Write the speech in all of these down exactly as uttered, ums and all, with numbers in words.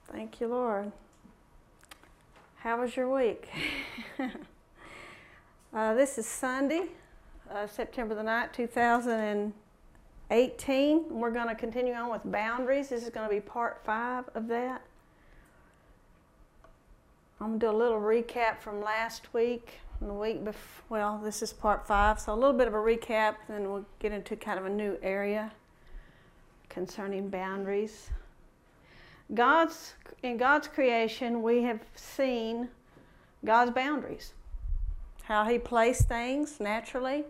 Thank you, Lord. How was your week? uh, this is Sunday, uh, September the ninth, two thousand eighteen. We're going to continue on with boundaries. This is going to be part five of that. I'm going to do a little recap from last week and the week before. Well, this is part five, so a little bit of a recap, and then we'll get into kind of a new area concerning boundaries. God's, in God's creation, we have seen God's boundaries, how He placed things naturally,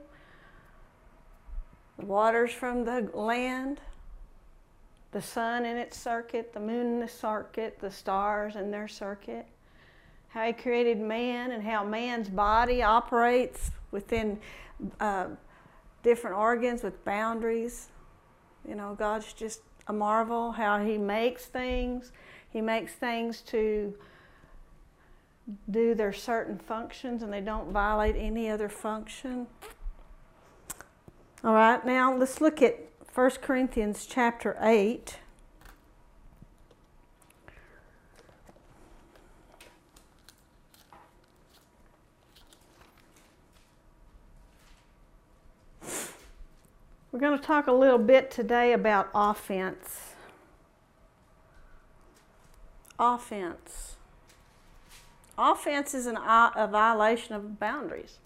the waters from the land, the sun in its circuit, the moon in its circuit, the stars in their circuit, how He created man and how man's body operates within uh, different organs with boundaries. You know, God's just a marvel how He makes things. He makes things to do their certain functions and they don't violate any other function. All right, now let's look at First Corinthians chapter eight. We're going to talk a little bit today about offense. Offense. Offense is an, a violation of boundaries.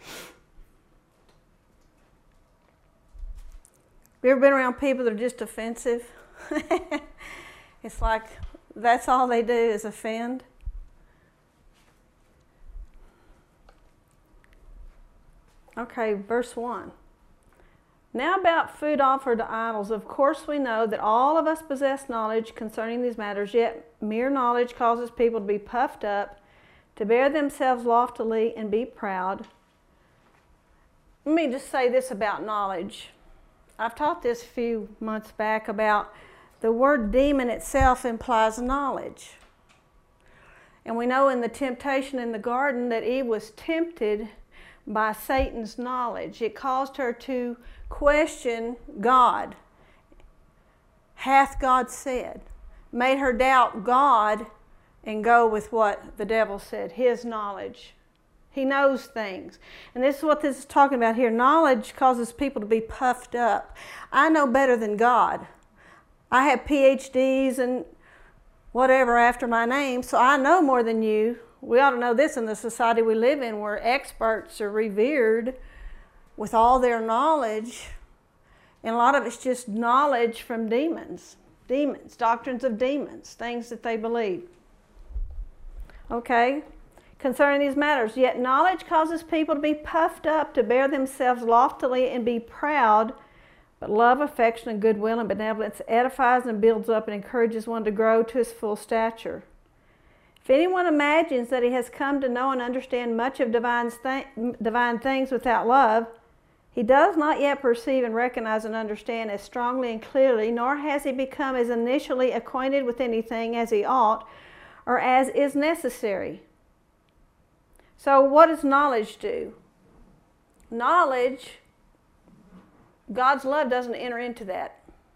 Have you ever been around people that are just offensive? It's like that's all they do is offend. Okay, verse one. Now about food offered to idols, of course we know that all of us possess knowledge concerning these matters, yet mere knowledge causes people to be puffed up, to bear themselves loftily and be proud. Let me just say this about knowledge. I've taught this a few months back about the word demon itself implies knowledge. And we know in the temptation in the garden that Eve was tempted by Satan's knowledge. It caused her to question God. Hath God said? Made her doubt God and go with what the devil said, his knowledge. He knows things. And this is what this is talking about here. Knowledge causes people to be puffed up. I know better than God. I have P H Ds and whatever after my name, so I know more than you. We ought to know this in the society we live in where experts are revered with all their knowledge. And a lot of it's just knowledge from demons. Demons, doctrines of demons, things that they believe. Okay? Concerning these matters, yet knowledge causes people to be puffed up, to bear themselves loftily and be proud. But love, affection, and goodwill and benevolence edifies and builds up and encourages one to grow to his full stature. If anyone imagines that he has come to know and understand much of divine, th- divine things without love, he does not yet perceive and recognize and understand as strongly and clearly, nor has he become as initially acquainted with anything as he ought or as is necessary. So what does knowledge do? Knowledge, God's love doesn't enter into that.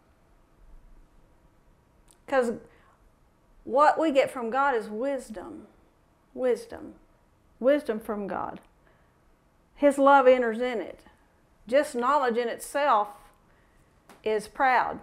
Because what we get from God is wisdom. Wisdom. Wisdom from God. His love enters in it. Just knowledge in itself is proud.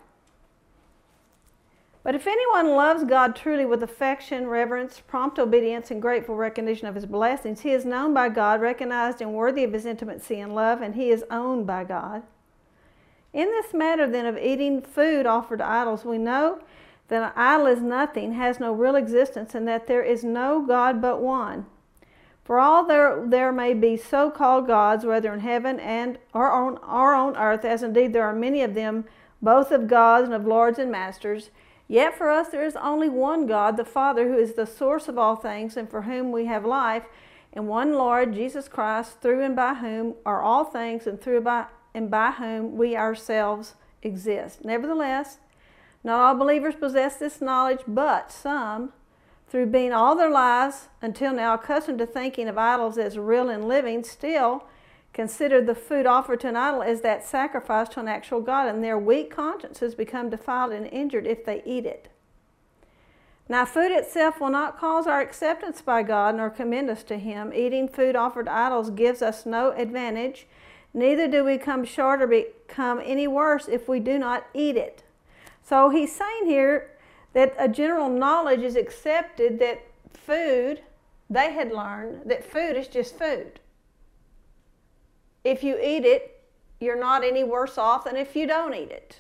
But if anyone loves God truly with affection, reverence, prompt obedience, and grateful recognition of His blessings, he is known by God, recognized and worthy of His intimacy and love, and he is owned by God. In this matter, then, of eating food offered to idols, we know that an idol is nothing, has no real existence, and that there is no God but one. For all there, there may be so-called gods, whether in heaven and or on, or on earth, as indeed there are many of them, both of gods and of lords and masters, yet for us there is only one God, the Father, who is the source of all things, and for whom we have life, and one Lord, Jesus Christ, through and by whom are all things, and through by, and by whom we ourselves exist. Nevertheless, not all believers possess this knowledge, but some, through being all their lives until now accustomed to thinking of idols as real and living, still consider the food offered to an idol as that sacrifice to an actual God, and their weak consciences become defiled and injured if they eat it. Now, food itself will not cause our acceptance by God nor commend us to Him. Eating food offered to idols gives us no advantage. Neither do we come short or become any worse if we do not eat it. So he's saying here that a general knowledge is accepted that food, they had learned that food is just food. If you eat it, you're not any worse off than if you don't eat it.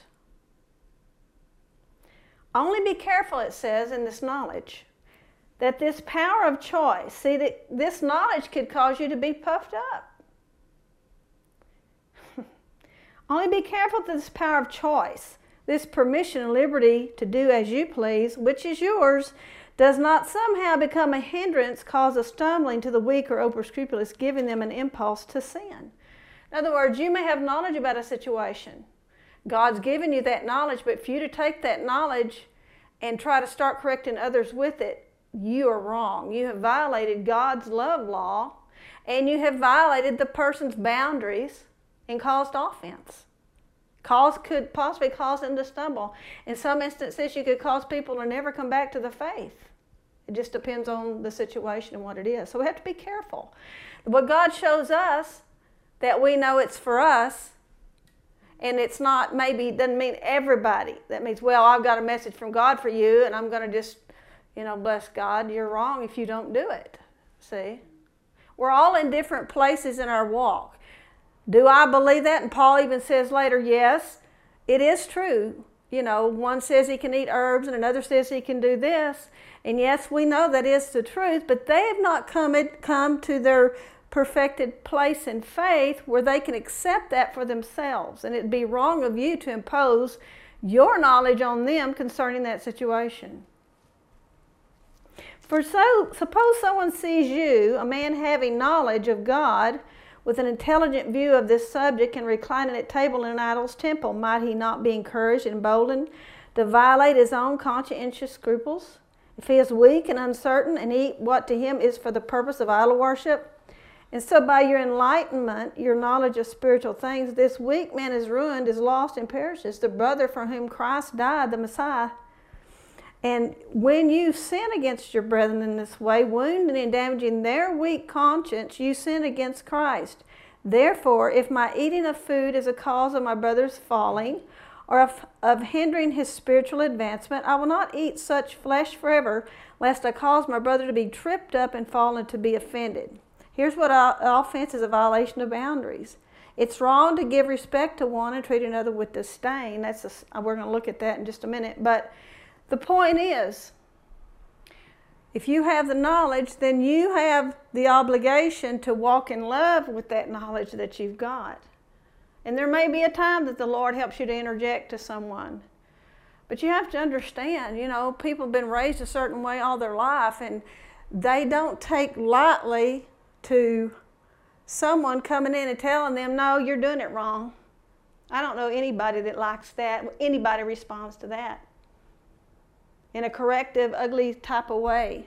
Only be careful, it says, in this knowledge, that this power of choice, see, that this knowledge could cause you to be puffed up. Only be careful that this power of choice, this permission and liberty to do as you please, which is yours, does not somehow become a hindrance, cause a stumbling to the weak or over-scrupulous, giving them an impulse to sin. In other words, you may have knowledge about a situation. God's given you that knowledge, but for you to take that knowledge and try to start correcting others with it, you are wrong. You have violated God's love law, and you have violated the person's boundaries and caused offense. Cause could possibly cause them to stumble. In some instances, you could cause people to never come back to the faith. It just depends on the situation and what it is. So we have to be careful. What God shows us, that we know it's for us, and it's not, maybe, doesn't mean everybody. That means, well, I've got a message from God for you, and I'm going to just, you know, bless God. You're wrong if you don't do it. See? We're all in different places in our walk. Do I believe that? And Paul even says later, yes, it is true. You know, one says he can eat herbs, and another says he can do this. And yes, we know that is the truth, but they have not come, come to their perfected place in faith where they can accept that for themselves. And it'd be wrong of you to impose your knowledge on them concerning that situation. For so, suppose someone sees you, a man having knowledge of God, with an intelligent view of this subject and reclining at table in an idol's temple. Might he not be encouraged and emboldened to violate his own conscientious scruples? If he is weak and uncertain and eat what to him is for the purpose of idol worship, and so by your enlightenment, your knowledge of spiritual things, this weak man is ruined, is lost, and perishes, the brother for whom Christ died, the Messiah. And when you sin against your brethren in this way, wounding and damaging their weak conscience, you sin against Christ. Therefore, if my eating of food is a cause of my brother's falling, or of, of hindering his spiritual advancement, I will not eat such flesh forever, lest I cause my brother to be tripped up and fall and to be offended. Here's what offense is: a violation of boundaries. It's wrong to give respect to one and treat another with disdain. That's a, we're going to look at that in just a minute. But the point is, if you have the knowledge, then you have the obligation to walk in love with that knowledge that you've got. And there may be a time that the Lord helps you to interject to someone. But you have to understand, you know, people have been raised a certain way all their life, and they don't take lightly to someone coming in and telling them, no, you're doing it wrong. I don't know anybody that likes that. Anybody responds to that in a corrective, ugly type of way,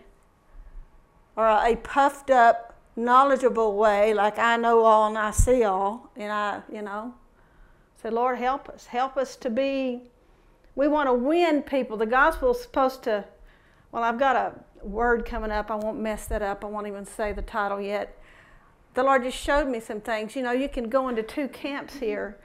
or a puffed up, knowledgeable way, like I know all and I see all, and I, you know, say, Lord, help us. Help us to be, we want to win people. The gospel is supposed to, well, I've got a word coming up. I won't mess that up. I won't even say the title yet. The Lord just showed me some things. You know, you can go into two camps here.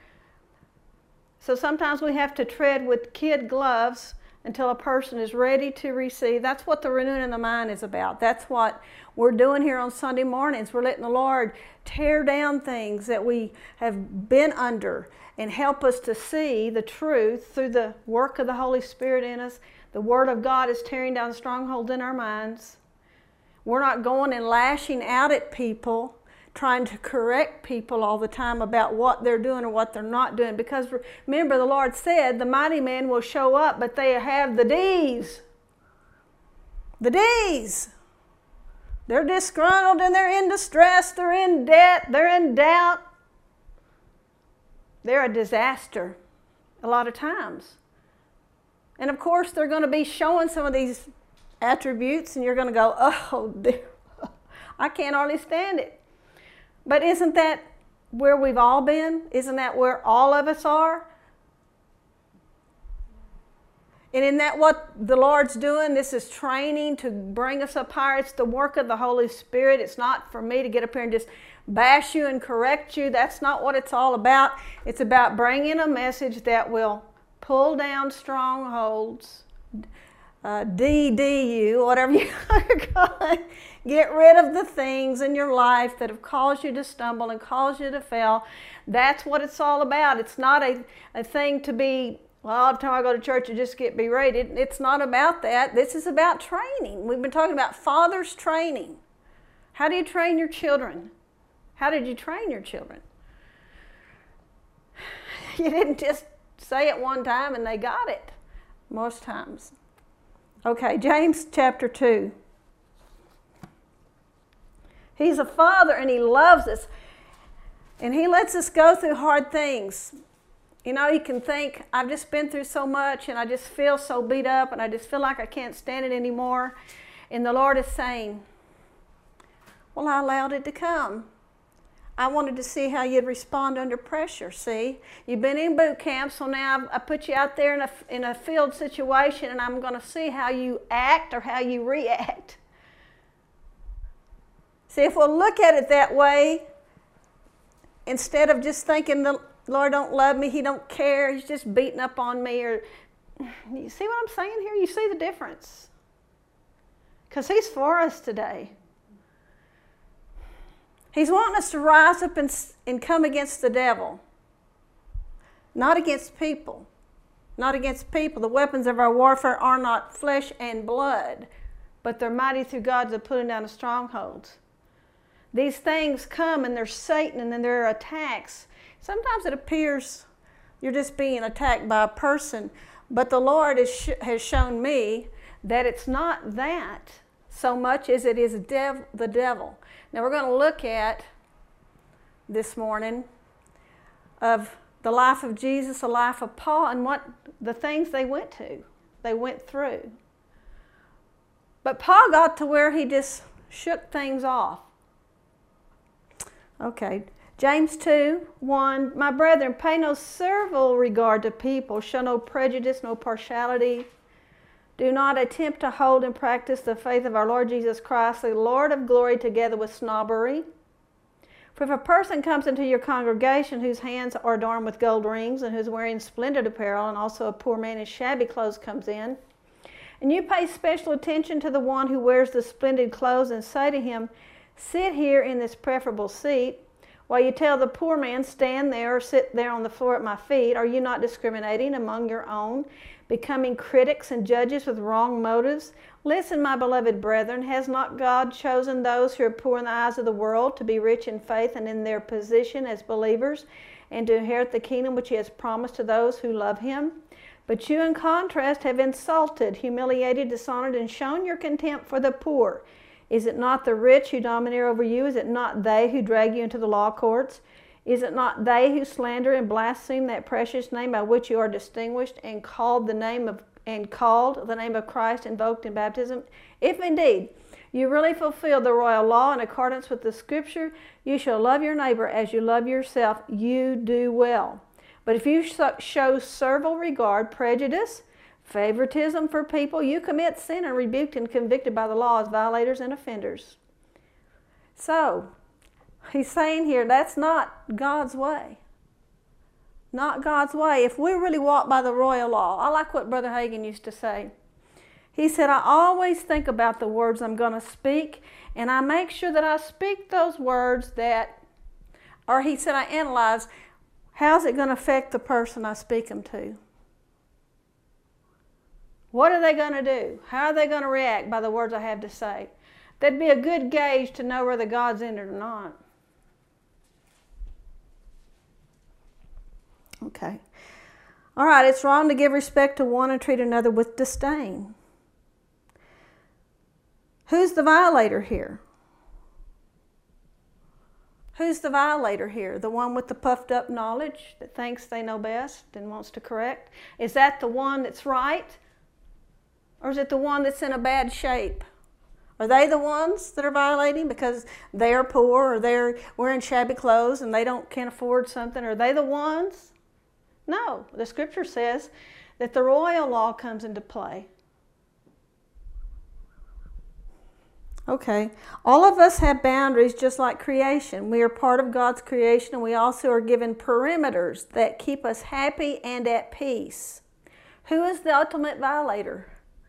So sometimes we have to tread with kid gloves until a person is ready to receive. That's what the renewing of the mind is about. That's what we're doing here on Sunday mornings. We're letting the Lord tear down things that we have been under and help us to see the truth through the work of the Holy Spirit in us. The Word of God is tearing down strongholds in our minds. We're not going and lashing out at people, trying to correct people all the time about what they're doing or what they're not doing. Because remember, the Lord said the mighty man will show up, but they have the D's. The D's. They're disgruntled and they're in distress, they're in debt, they're in doubt. They're a disaster a lot of times. And of course, they're going to be showing some of these attributes, and you're going to go, oh, dear, I can't hardly stand it. But isn't that where we've all been? Isn't that where all of us are? And isn't that what the Lord's doing? This is training to bring us up higher. It's the work of the Holy Spirit. It's not for me to get up here and just bash you and correct you. That's not what it's all about. It's about bringing a message that will pull down strongholds, uh, D D U, whatever you call it. Get rid of the things in your life that have caused you to stumble and caused you to fail. That's what it's all about. It's not a, a thing to be, well, every time I go to church, I just get berated. It's not about that. This is about training. We've been talking about fathers training. How do you train your children? How did you train your children? You didn't just say it one time and they got it most times. Okay, James chapter two. He's a father and he loves us. And he lets us go through hard things. You know, you can think, I've just been through so much and I just feel so beat up and I just feel like I can't stand it anymore. And the Lord is saying, well, I allowed it to come. I wanted to see how you'd respond under pressure, see? You've been in boot camp, so now I put you out there in a, in a field situation and I'm going to see how you act or how you react. See, if we'll look at it that way, instead of just thinking the Lord don't love me, he don't care, he's just beating up on me, or you see what I'm saying here? You see the difference? Because he's for us today. He's wanting us to rise up and, and come against the devil. Not against people. Not against people. The weapons of our warfare are not flesh and blood, but they're mighty through God to pulling down the strongholds. These things come and they're Satan and then there are attacks. Sometimes it appears you're just being attacked by a person, but the Lord is sh- has shown me that it's not that so much as it is dev- the devil. Now we're going to look at this morning of the life of Jesus, the life of Paul, and what the things they went to, they went through. But Paul got to where he just shook things off. Okay, James two, one, my brethren, pay no servile regard to people, show no prejudice, no partiality. Do not attempt to hold and practice the faith of our Lord Jesus Christ, the Lord of glory, together with snobbery. For if a person comes into your congregation whose hands are adorned with gold rings and who's wearing splendid apparel, and also a poor man in shabby clothes comes in, and you pay special attention to the one who wears the splendid clothes and say to him, sit here in this preferable seat, while you tell the poor man, stand there or sit there on the floor at my feet, are you not discriminating among your own, becoming critics and judges with wrong motives? Listen, my beloved brethren, has not God chosen those who are poor in the eyes of the world to be rich in faith and in their position as believers, and to inherit the kingdom which he has promised to those who love him? But you, in contrast, have insulted, humiliated, dishonored, and shown your contempt for the poor. Is it not the rich who domineer over you? Is it not they who drag you into the law courts? Is it not they who slander and blaspheme that precious name by which you are distinguished and called the name of and called the name of Christ invoked in baptism? If indeed you really fulfill the royal law in accordance with the Scripture, you shall love your neighbor as you love yourself. You do well. But if you show servile regard, prejudice, favoritism for people, you commit sin and rebuked and convicted by the law as violators and offenders. So, he's saying here, that's not God's way. Not God's way. If we really walk by the royal law, I like what Brother Hagin used to say. He said, I always think about the words I'm going to speak, and I make sure that I speak those words that, or he said, I analyze, how's it going to affect the person I speak them to? What are they going to do? How are they going to react by the words I have to say? That'd be a good gauge to know whether God's in it or not. Okay. All right, it's wrong to give respect to one and treat another with disdain. Who's the violator here? Who's the violator here? The one with the puffed up knowledge that thinks they know best and wants to correct? Is that the one that's right? Or is it the one that's in a bad shape? Are they the ones that are violating because they're poor or they're wearing shabby clothes and they don't can't afford something? Are they the ones? No. The Scripture says that the royal law comes into play. Okay, all of us have boundaries just like creation. We are part of God's creation, and we also are given perimeters that keep us happy and at peace. Who is the ultimate violator?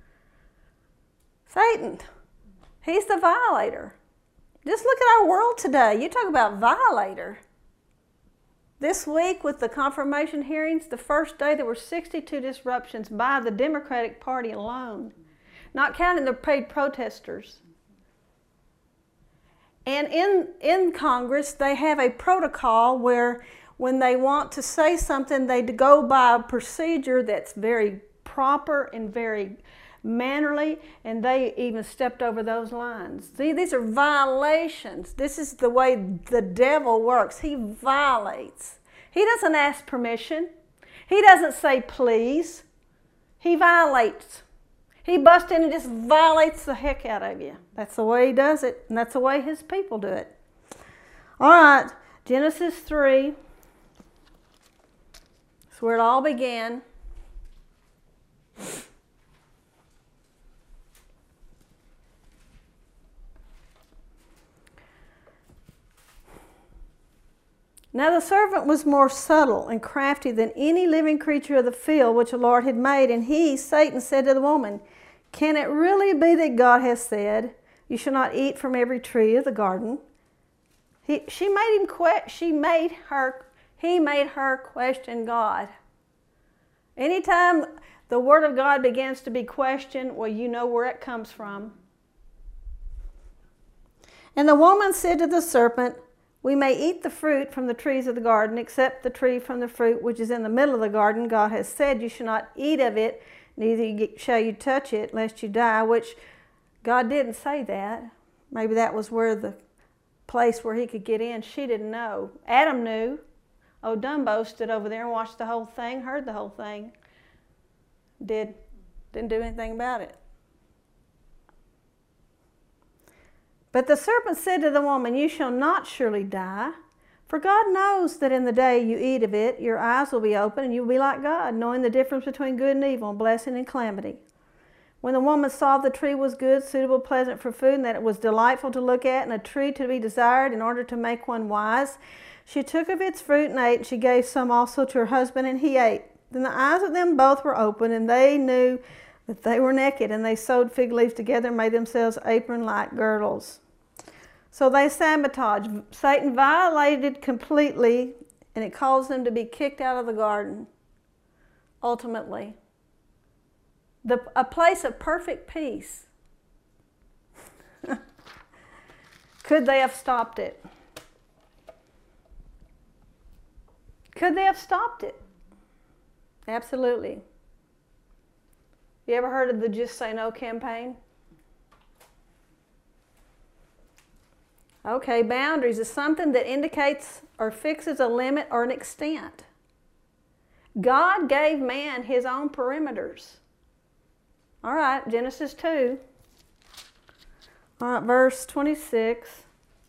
Satan. He's the violator. Just look at our world today. You talk about violator. This week with the confirmation hearings, the first day there were sixty-two disruptions by the Democratic Party alone, not counting the paid protesters. And in, in Congress, they have a protocol where when they want to say something, they go by a procedure that's very proper and very mannerly, and they even stepped over those lines. See, these are violations. This is the way the devil works. He violates. He doesn't ask permission. He doesn't say please. He violates. He busts in and just violates the heck out of you. That's the way he does it, and that's the way his people do it. All right, Genesis three. That's where it all began. Now the serpent was more subtle and crafty than any living creature of the field which the Lord had made. And he, Satan, said to the woman, "Can it really be that God has said, 'You shall not eat from every tree of the garden'?" He, she made him que- she made her, he made her question God. Anytime the Word of God begins to be questioned, well, you know where it comes from. And the woman said to the serpent, "We may eat the fruit from the trees of the garden, except the tree from the fruit which is in the middle of the garden. God has said, 'You shall not eat of it, neither shall you touch it, lest you die,'" which God didn't say that. Maybe that was where the place where he could get in. She didn't know. Adam knew. Old Dumbo stood over there and watched the whole thing, heard the whole thing. Did, didn't do anything about it. But the serpent said to the woman, "You shall not surely die, for God knows that in the day you eat of it, your eyes will be open, and you will be like God, knowing the difference between good and evil, blessing and calamity." When the woman saw the tree was good, suitable, pleasant for food, and that it was delightful to look at, and a tree to be desired in order to make one wise, she took of its fruit and ate, and she gave some also to her husband, and he ate. Then the eyes of them both were open, and they knew that they were naked, and they sewed fig leaves together and made themselves apron-like girdles. So they sabotaged. Satan violated completely, and it caused them to be kicked out of the garden, ultimately. The, a place of perfect peace. Could they have stopped it? Could they have stopped it? Absolutely. You ever heard of the Just Say No campaign? Okay, boundaries is something that indicates or fixes a limit or an extent. God gave man his own perimeters. All right, Genesis two. All right, verse twenty-six.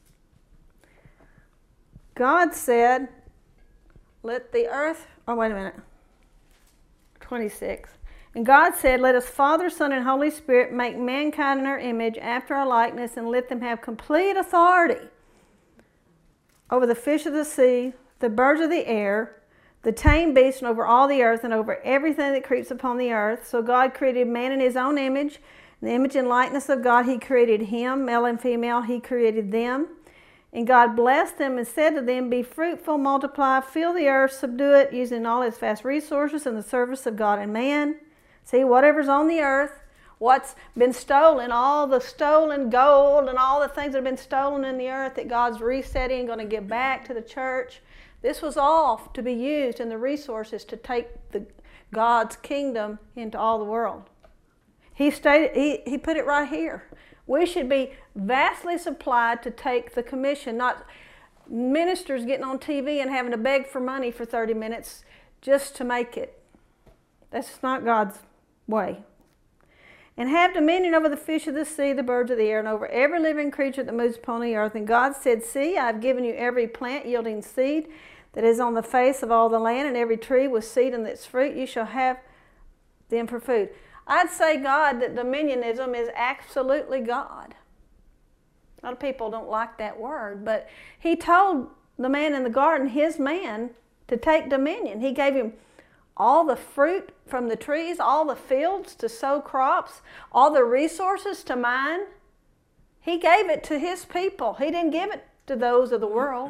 God said, "Let the earth," oh, wait a minute. twenty-six. "And God said, Let us, Father, Son, and Holy Spirit, make mankind in our image, after our likeness, and let them have complete authority over the fish of the sea, the birds of the air, the tame beasts, and over all the earth, and over everything that creeps upon the earth." So God created man in his own image. In the image and likeness of God, he created him. Male and female, he created them. And God blessed them and said to them, "Be fruitful, multiply, fill the earth, subdue it, using all its vast resources in the service of God and man." See, whatever's on the earth, what's been stolen, all the stolen gold and all the things that have been stolen in the earth that God's resetting and going to give back to the church, this was all to be used in the resources to take the, God's kingdom into all the world. He, stated, he, he put it right here. We should be vastly supplied to take the commission, not ministers getting on T V and having to beg for money for thirty minutes just to make it. That's not God's way. "And have dominion over the fish of the sea, the birds of the air, and over every living creature that moves upon the earth. And God said, See, I have given you every plant yielding seed that is on the face of all the land, and every tree with seed in its fruit. You shall have them for food. I'd say God, that dominionism is absolutely God. A lot of people don't like that word, but he told the man in the garden, his man, to take dominion. He gave him all the fruit from the trees, all the fields to sow crops, all the resources to mine. He gave it to his people. He didn't give it to those of the world.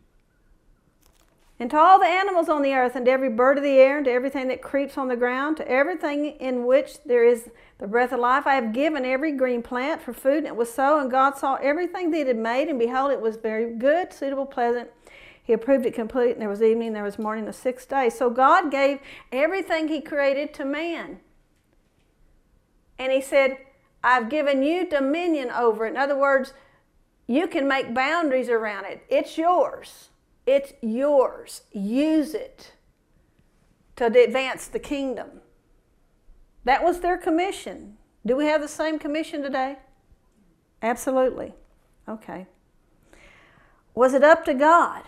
And to all the animals on the earth, and to every bird of the air, and to everything that creeps on the ground, to everything in which there is the breath of life, I have given every green plant for food. And it was so, and God saw everything that he had made, and behold, it was very good, suitable, pleasant. He approved it complete, and there was evening, and there was morning, the sixth day. So God gave everything he created to man. And he said, I've given you dominion over it. In other words, you can make boundaries around it. It's yours. It's yours. Use it to advance the kingdom. That was their commission. Do we have the same commission today? Absolutely. Okay. Was it up to God?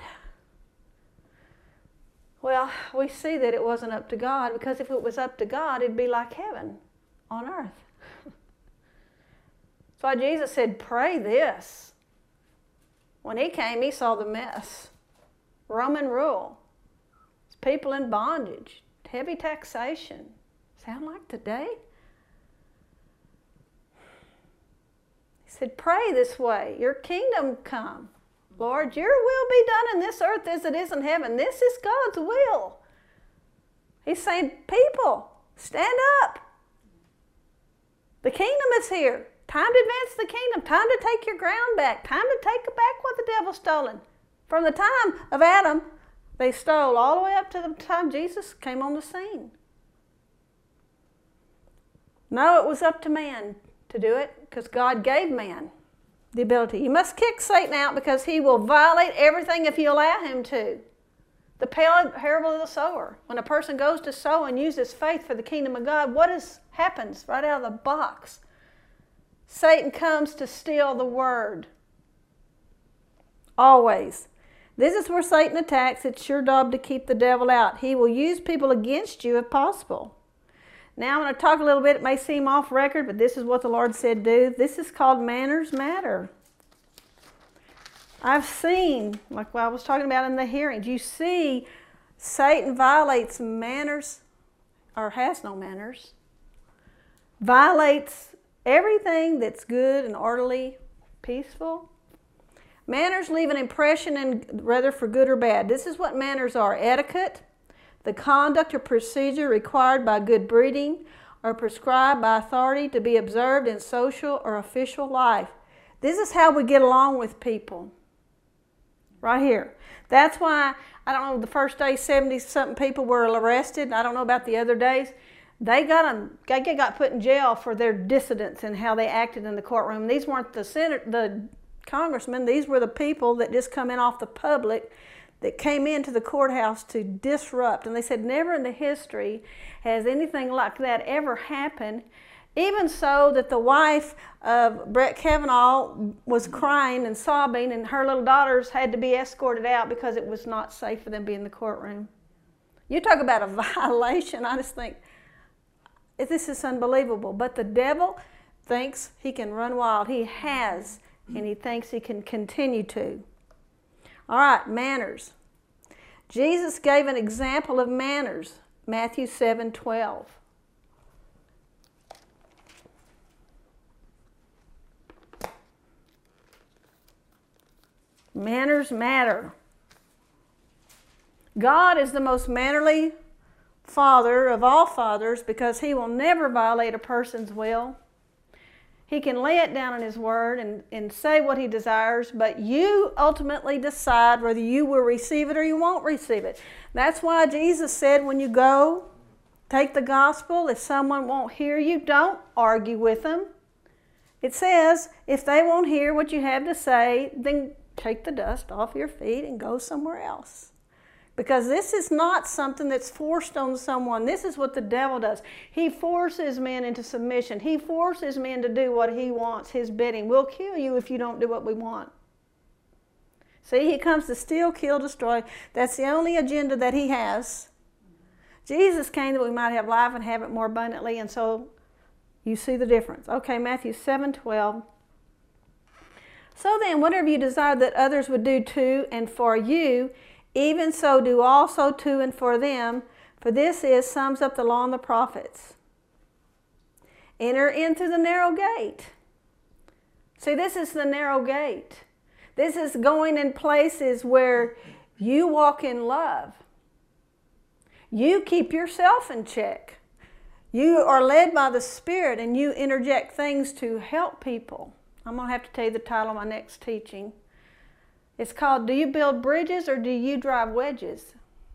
Well, we see that it wasn't up to God, because if it was up to God, it'd be like heaven on earth. That's why Jesus said, pray this. When he came, he saw the mess. Roman rule. It's people in bondage. Heavy taxation. Sound like today? He said, pray this way. Your kingdom come. Lord, your will be done in this earth as it is in heaven. This is God's will. He's saying, people, stand up. The kingdom is here. Time to advance the kingdom. Time to take your ground back. Time to take back what the devil's stolen. From the time of Adam, they stole all the way up to the time Jesus came on the scene. No, it was up to man to do it, because God gave man the ability. You must kick Satan out, because he will violate everything if you allow him to. The parable of the sower. When a person goes to sow and uses faith for the kingdom of God, what is, happens right out of the box? Satan comes to steal the word. Always. This is where Satan attacks. It's your job to keep the devil out. He will use people against you if possible. Now I'm going to talk a little bit. It may seem off record, but this is what the Lord said do. This is called manners matter. I've seen, like what I was talking about in the hearings, you see Satan violates manners, or has no manners, violates everything that's good and orderly, peaceful. Manners leave an impression, in, whether for good or bad. This is what manners are. Etiquette, the conduct or procedure required by good breeding or prescribed by authority to be observed in social or official life. This is how we get along with people. Right here. That's why, I don't know, the first day seventy-something people were arrested. I don't know about the other days. They got, them, they got put in jail for their dissidence and how they acted in the courtroom. These weren't the senator, the congressmen. These were the people that just come in off the public, that came into the courthouse to disrupt. And they said never in the history has anything like that ever happened. Even so that the wife of Brett Kavanaugh was crying and sobbing, and her little daughters had to be escorted out because it was not safe for them to be in the courtroom. You talk about a violation. I just think, this is unbelievable. But the devil thinks he can run wild. He has, and he thinks he can continue to. All right, manners. Jesus gave an example of manners. Matthew seven twelve. Manners matter. God is the most mannerly Father of all fathers, because he will never violate a person's will. He can lay it down in his word and, and say what he desires, but you ultimately decide whether you will receive it or you won't receive it. That's why Jesus said, when you go, take the gospel. If someone won't hear you, don't argue with them. It says, if they won't hear what you have to say, then take the dust off your feet and go somewhere else. Because this is not something that's forced on someone. This is what the devil does. He forces men into submission. He forces men to do what he wants, his bidding. We'll kill you if you don't do what we want. See, he comes to steal, kill, destroy. That's the only agenda that he has. Jesus came that we might have life and have it more abundantly, and so you see the difference. Okay, Matthew seven twelve. So then, whatever you desire that others would do to and for you, even so do also to and for them, for this is, sums up the law and the prophets. Enter into the narrow gate. See, this is the narrow gate. This is going in places where you walk in love. You keep yourself in check. You are led by the Spirit and you interject things to help people. I'm going to have to tell you the title of my next teaching. It's called, Do You Build Bridges or Do You Drive Wedges?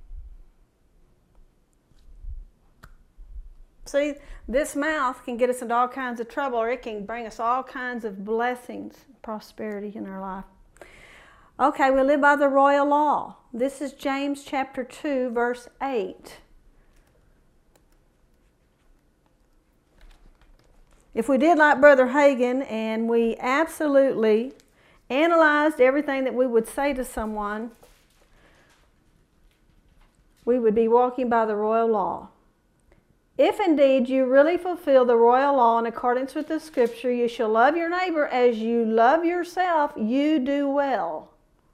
See, this mouth can get us into all kinds of trouble, or it can bring us all kinds of blessings, prosperity in our life. Okay, we live by the royal law. This is James chapter two, verse eight. If we did like Brother Hagin and we absolutely analyzed everything that we would say to someone, we would be walking by the royal law. If indeed you really fulfill the royal law in accordance with the Scripture, you shall love your neighbor as you love yourself, you do well.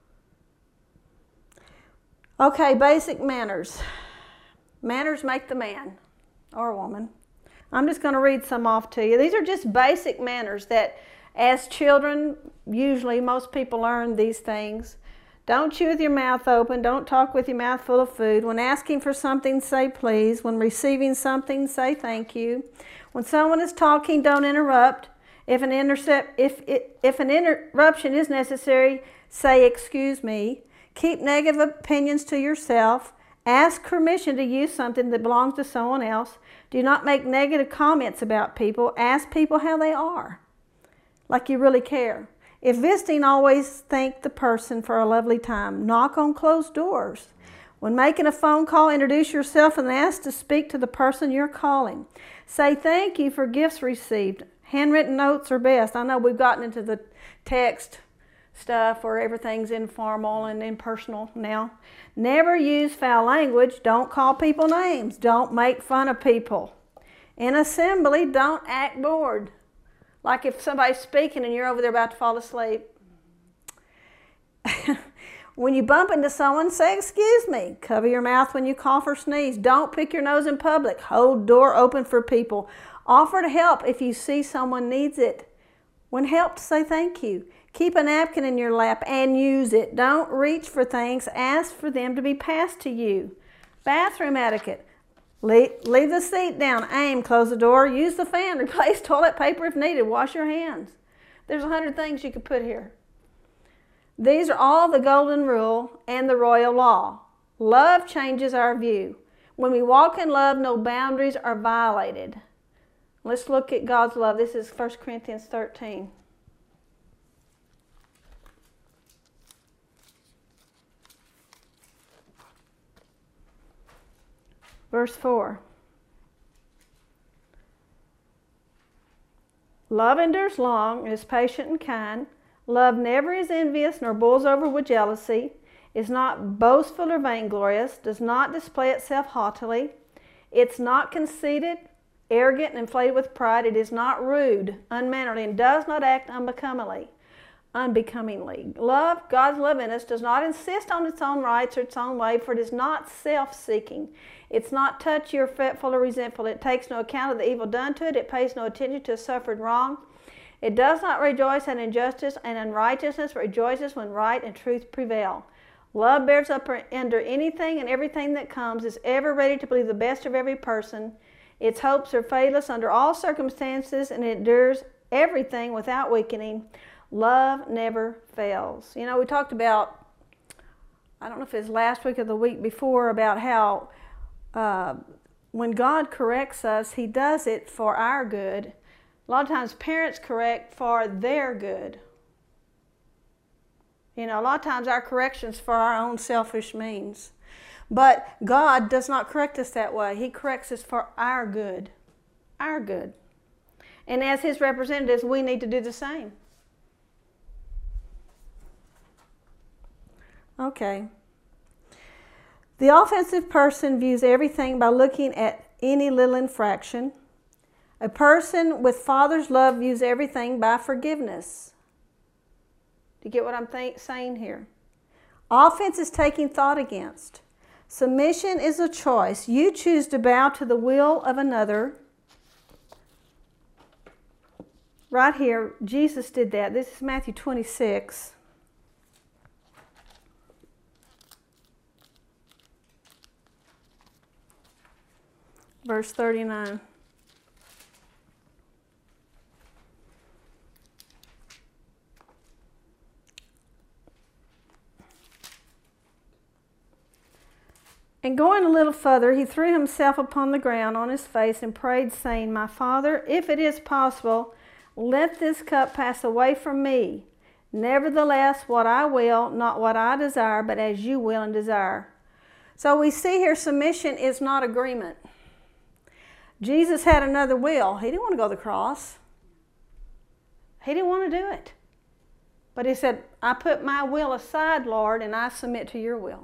Okay, basic manners. Manners make the man or woman. I'm just going to read some off to you. These are just basic manners that as children, usually most people learn these things. Don't chew with your mouth open. Don't talk with your mouth full of food. When asking for something, say please. When receiving something, say thank you. When someone is talking, don't interrupt. If an, intercept, if, if an interruption is necessary, say excuse me. Keep negative opinions to yourself. Ask permission to use something that belongs to someone else. Do not make negative comments about people. Ask people how they are, like you really care. If visiting, always thank the person for a lovely time. Knock on closed doors. When making a phone call, introduce yourself and ask to speak to the person you're calling. Say thank you for gifts received. Handwritten notes are best. I know we've gotten into the text stuff where everything's informal and impersonal now. Never use foul language. Don't call people names. Don't make fun of people. In assembly, don't act bored. Like if somebody's speaking and you're over there about to fall asleep. When you bump into someone, say excuse me. Cover your mouth when you cough or sneeze. Don't pick your nose in public. Hold door open for people. Offer to help if you see someone needs it. When helped, say thank you. Keep a napkin in your lap and use it. Don't reach for things. Ask for them to be passed to you. Bathroom etiquette. Leave, leave the seat down. Aim. Close the door. Use the fan. Replace toilet paper if needed. Wash your hands. There's a hundred things you could put here. These are all the golden rule and the royal law. Love changes our view. When we walk in love, no boundaries are violated. Let's look at God's love. This is First Corinthians thirteen. Verse four. Love endures long and is patient and kind. Love never is envious nor boils over with jealousy, is not boastful or vainglorious, does not display itself haughtily. It's not conceited, arrogant, and inflated with pride. It is not rude, unmannerly, and does not act unbecomingly. unbecomingly. Love, God's love in us, does not insist on its own rights or its own way, for it is not self-seeking. It's not touchy or fretful or resentful. It takes no account of the evil done to it. It pays no attention to a suffered wrong. It does not rejoice at injustice and unrighteousness, but rejoices when right and truth prevail. Love bears up under anything and everything that comes, is ever ready to believe the best of every person. Its hopes are fadeless under all circumstances, and it endures everything without weakening. Love never fails. You know, we talked about, I don't know if it was last week or the week before, about how uh, when God corrects us, He does it for our good. A lot of times parents correct for their good. You know, a lot of times our correction's for our own selfish means. But God does not correct us that way. He corrects us for our good. Our good. And as His representatives, we need to do the same. Okay. The offensive person views everything by looking at any little infraction. A person with Father's love views everything by forgiveness. Do you get what I'm th- saying here? Offense is taking thought against. Submission is a choice. You choose to bow to the will of another. Right here, Jesus did that. This is Matthew twenty-six. Verse thirty-nine. And going a little further, he threw himself upon the ground on his face and prayed, saying, My Father, if it is possible, let this cup pass away from me. Nevertheless, what I will, not what I desire, but as you will and desire. So we see here submission is not agreement. Jesus had another will. He didn't want to go to the cross. He didn't want to do it. But he said, I put my will aside, Lord, and I submit to your will.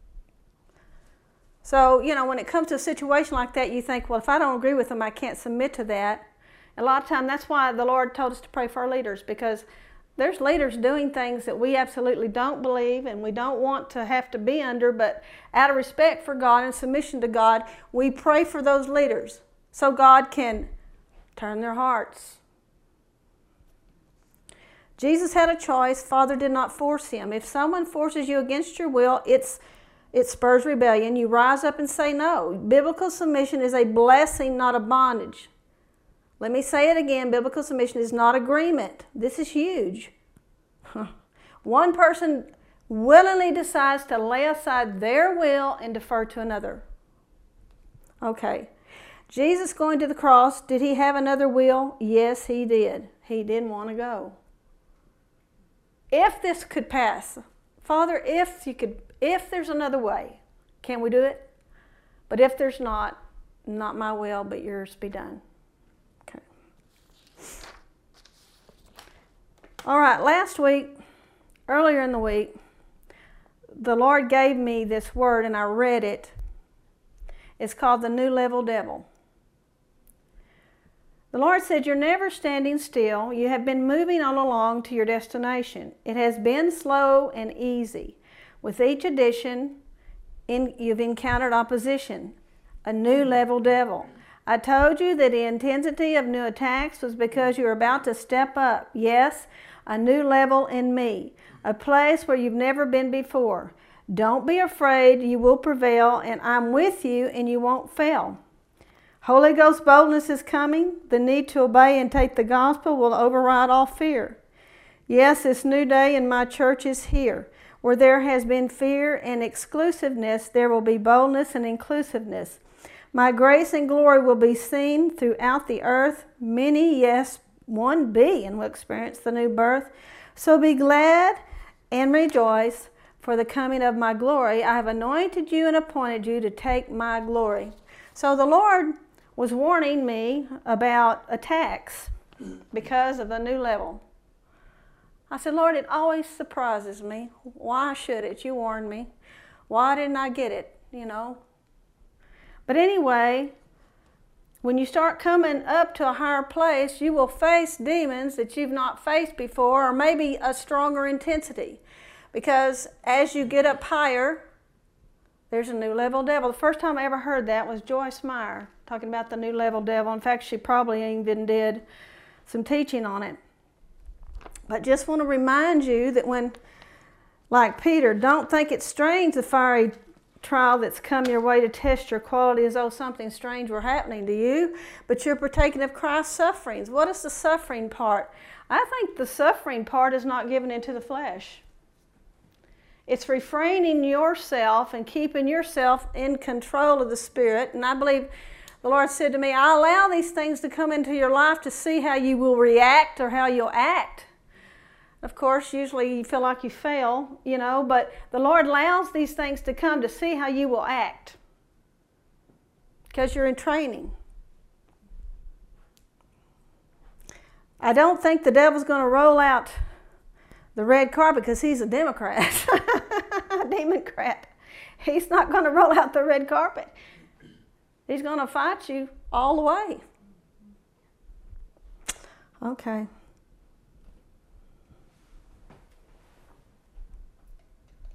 So, you know, when it comes to a situation like that, you think, well, if I don't agree with them, I can't submit to that. A lot of time, that's why the Lord told us to pray for our leaders, because there's leaders doing things that we absolutely don't believe and we don't want to have to be under, but out of respect for God and submission to God, we pray for those leaders so God can turn their hearts. Jesus had a choice. Father did not force him. If someone forces you against your will, it's It spurs rebellion. You rise up and say no. Biblical submission is a blessing, not a bondage. Let me say it again. Biblical submission is not agreement. This is huge. One person willingly decides to lay aside their will and defer to another. Okay. Jesus going to the cross, did he have another will? Yes, he did. He didn't want to go. If this could pass, Father, if you could, if there's another way, can we do it? But if there's not, not my will, but yours be done. Okay. All right, last week, earlier in the week, the Lord gave me this word and I read it. It's called the New Level Devil. The Lord said, you're never standing still. You have been moving all along to your destination. It has been slow and easy. With each edition, in, you've encountered opposition, a new level devil. I told you that the intensity of new attacks was because you're about to step up. Yes, a new level in me, a place where you've never been before. Don't be afraid, you will prevail, and I'm with you and you won't fail. Holy Ghost boldness is coming. The need to obey and take the gospel will override all fear. Yes, this new day in my church is here. Where there has been fear and exclusiveness, there will be boldness and inclusiveness. My grace and glory will be seen throughout the earth. Many, yes, one billion will experience the new birth. So be glad and rejoice for the coming of my glory. I have anointed you and appointed you to take my glory. So the Lord was warning me about attacks because of the new level. I said, Lord, it always surprises me. Why should it? You warned me. Why didn't I get it? You know. But anyway, when you start coming up to a higher place, you will face demons that you've not faced before, or maybe a stronger intensity. Because as you get up higher, there's a new level devil. The first time I ever heard that was Joyce Meyer talking about the new level devil. In fact, she probably even did some teaching on it. But just want to remind you that when, like Peter, don't think it's strange the fiery trial that's come your way to test your quality as though something strange were happening to you, but you're partaking of Christ's sufferings. What is the suffering part? I think the suffering part is not given into the flesh. It's refraining yourself and keeping yourself in control of the Spirit. And I believe the Lord said to me, I allow these things to come into your life to see how you will react or how you'll act. Of course, usually you feel like you fail, you know, but the Lord allows these things to come to see how you will act because you're in training. I don't think the devil's going to roll out the red carpet because he's a Democrat, a Democrat. He's not going to roll out the red carpet. He's going to fight you all the way. Okay.